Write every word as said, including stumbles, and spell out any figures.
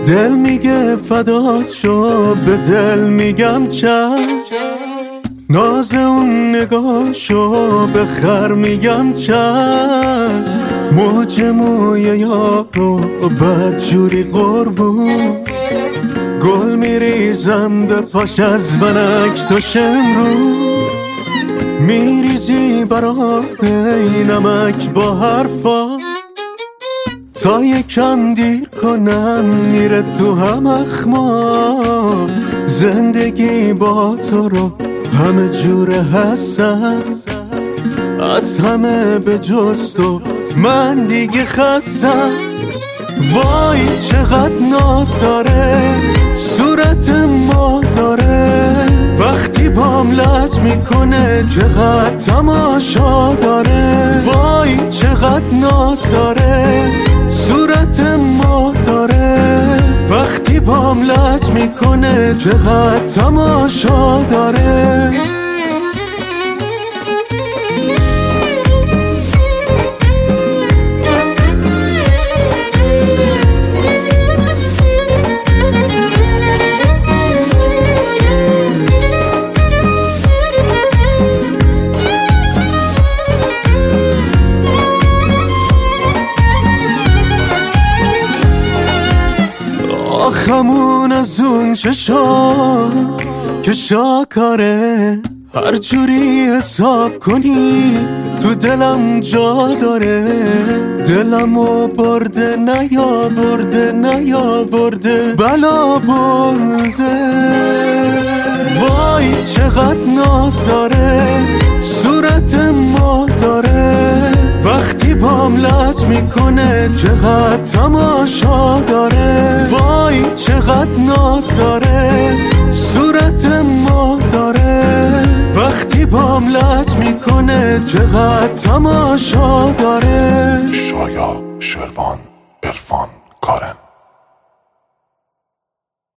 دل میگه فدات شو، به دل میگم چشم. ناز اون نگاهشو به خر میگم چشم. موج موی یارو بدجوری قربون، گل میریزم به پاش از ونک تا شمرو. میریزی برای نمک با حرفا، تا یکم دیر کنم میره تو هم اخما. زندگی با تو رو همه جوره هستم، از همه به جز تو من دیگه خستم. وای چقدر ناز داره، صورت ما داره، وقتی بام لج میکنه چقدر تماشا داره. وای چقدر ناز داره، صورت ما داره، وقتی بام لج میکنه چقدر تماشا داره. آخمون از اون چشا که شاکاره، هر جوری حساب کنی تو دلم جا داره. دلمو برده نیا برده نیا برده بلا برده. وای چقدر ناز داره، صورت ما داره، وقتی بام لج میکنه چقدر تماشا داره. وای چقدر ناز داره، صورت ما داره، وقتی بام لج میکنه چقدر تماشا داره. شایا شروان عرفان کارن.